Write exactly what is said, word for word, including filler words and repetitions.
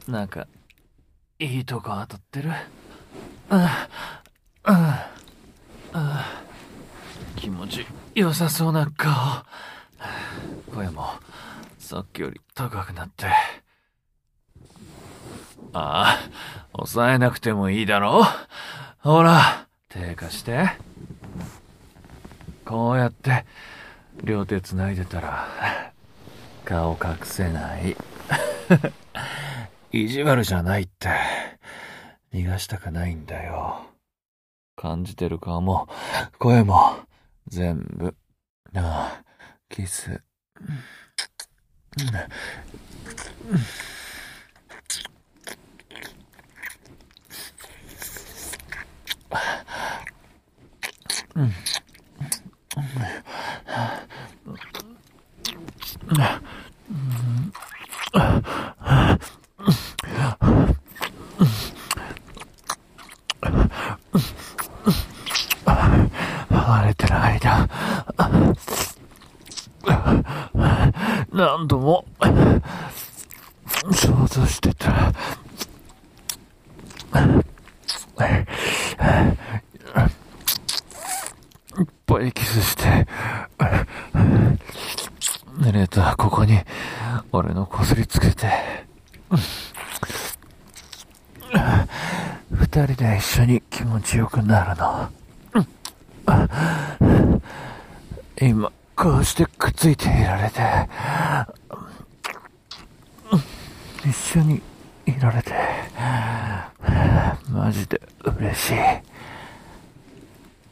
なんかいいとこ当たってる。あああ、気持ち良さそうな顔。声もさっきより高くなって。ああ、抑えなくてもいいだろう。ほら、手貸して。こうやって両手繋いでたら顔隠せない。意地悪じゃないって。逃がしたくないんだよ。感じてる顔も声も全部。ああ、キス。うん。離れてる間、何度も想像してた。いっぱいキスして、濡れたここに俺のこすりつけて、二人で一緒に気持ちよくなるの。今こうしてくっついていられて、一緒にいられてマジで嬉しい。